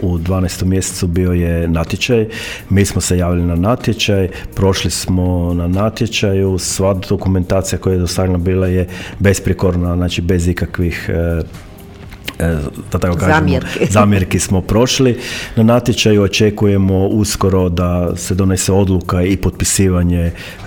u 12. mjesecu bio je natječaj. Mi smo se javili na natječaj, prošli smo na natječaju, sva dokumentacija koja je dostavljena bila je besprijekorna, znači bez ikakvih da tako kažemo, zamjerki smo prošli. Na natječaju očekujemo uskoro da se donese odluka i potpisivanje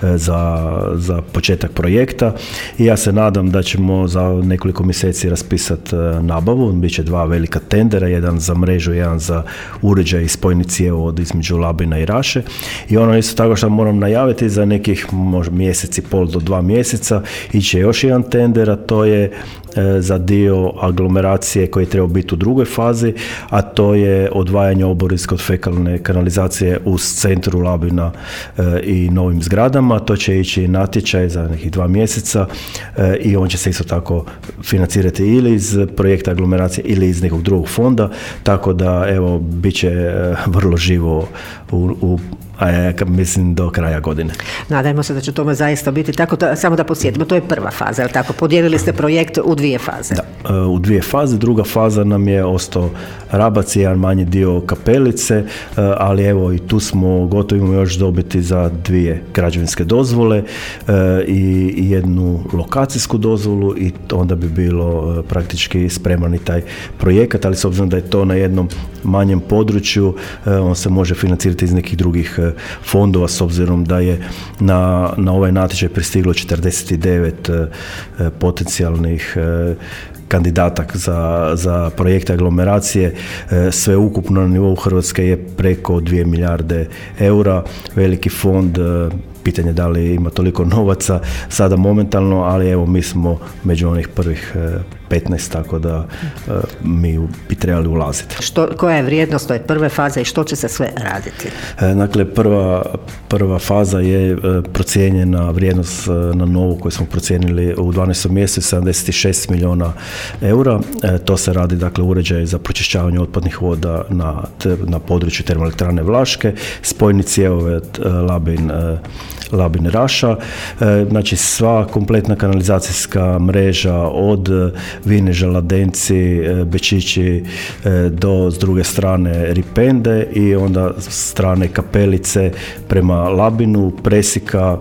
za početak projekta i ja se nadam da ćemo za nekoliko mjeseci raspisati nabavu. Biće 2 velika tendera, jedan za mrežu, jedan za uređaj i spojni cjevovod između Labina i Raše. I ono isto tako što moram najaviti, za nekih možda mjesec i pol do 2 mjeseca iće još jedan tender, a to je za dio aglomeracije koji treba biti u drugoj fazi, a to je odvajanje oborinske od fekalne kanalizacije u centru Labina i novim zgradama. To će ići natječaj za nekih 2 mjeseca i on će se isto tako financirati ili iz projekta aglomeracije ili iz nekog drugog fonda, tako da evo bit će vrlo živo mislim do kraja godine. Nadajmo se da će tome zaista biti tako. Samo da podsjetimo, to je prva faza, je li tako? Podijelili ste projekt u 2 faze. Da, u 2 faze. Druga faza nam je ostao Rabac i jedan manji dio Kapelice, ali evo i tu smo gotovi, imamo još dobiti za 2 građevinske dozvole i jednu lokacijsku dozvolu i onda bi bilo praktički spreman i taj projekat, ali s obzirom da je to na jednom manjem području, on se može financirati iz nekih drugih fondova, s obzirom da je na ovaj natječaj pristiglo 49 potencijalnih kandidata za projekte aglomeracije. Sve ukupno na nivou Hrvatske je preko 2 milijarde eura. Veliki fond, pitanje da li ima toliko novaca sada momentalno, ali evo mi smo među onih prvih 15, tako da mi bi trebali ulaziti. Koja je vrijednost toj prve faze i što će se sve raditi? Dakle, prva faza je procijenjena vrijednost na novu koju smo procijenili u 12. mjesecu 76 milijuna eura. To se radi, dakle, uređaj za pročišćavanje otpadnih voda na području termoelektrane Vlaške, spojni cjevovod Labin Raša, znači sva kompletna kanalizacijska mreža od Vineža, Ladenci, Bečići do s druge strane Ripende i onda s strane Kapelice prema Labinu, Presika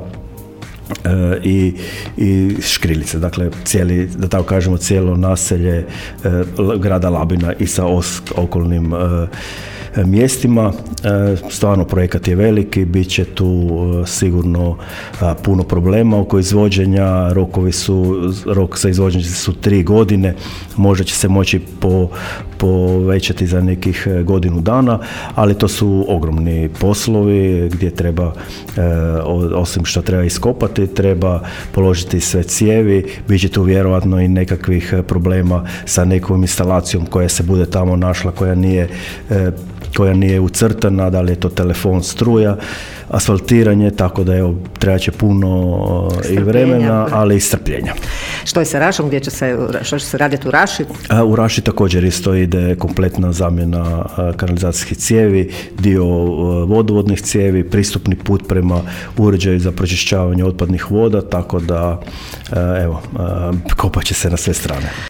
i Škrilice, dakle da tako kažemo cijelo naselje grada Labina i sa okolnim mjestima. Stvarno projekat je veliki, bit će tu sigurno puno problema oko izvođenja. Rok za izvođenje su 3 godine, možda će se moći povećati za nekih godinu dana, ali to su ogromni poslovi gdje treba, osim što treba iskopati, treba položiti sve cijevi. Bit će tu vjerojatno i nekakvih problema sa nekom instalacijom koja se bude tamo našla, koja nije ucrtana, da li je to telefon, struja, asfaltiranje, tako da evo, treba će puno i vremena, ali i strpljenja. Što je sa Rašom, što će se raditi u Raši? U Raši također isto ide kompletna zamjena kanalizacijskih cijevi, dio vodovodnih cijevi, pristupni put prema uređaju za pročišćavanje otpadnih voda, tako da evo, kopat će se na sve strane.